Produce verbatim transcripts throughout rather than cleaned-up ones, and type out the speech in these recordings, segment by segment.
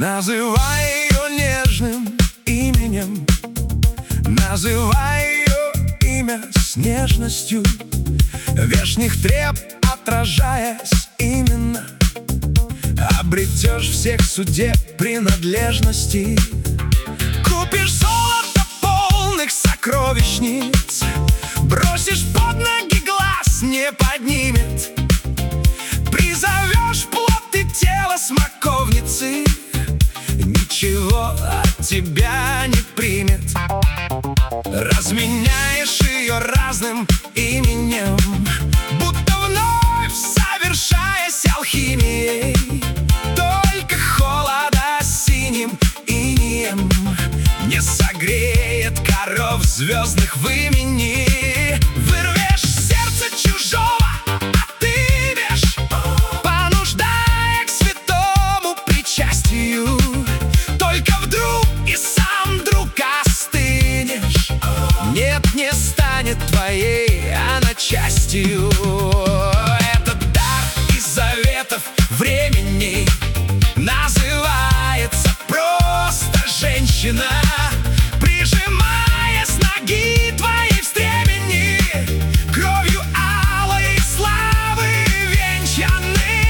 Называй ее нежным именем, называй ее имя с нежностью, вешних треб отражаясь именно, обретешь всех судеб принадлежности. Купишь золото полных сокровищниц, бросишь под ноги, глаз не поднимет. Призовешь плоть и тело смоковницы, ничего от тебя не примет. Разменяешь ее разным именем, будто вновь совершаясь алхимией. Только холода синим инеем не согреет коров звездных в имени. Вырвешь сердце чужого, отымешь, понуждая к святому причастию. Только вдруг и сам вдруг остынешь. Нет, не станет твоей она частью. Этот дар из заветов времени называется просто женщина. Прижимая с ноги твоей в стремени, кровью алой славы венчаны.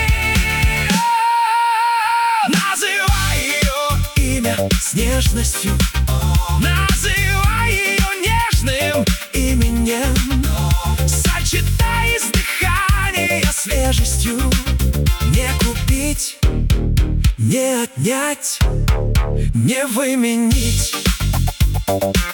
Называй ее имя с нежностью, называй ее нежным именем. Сочетай с дыхания свежестью, не купить, не отнять, не выменить.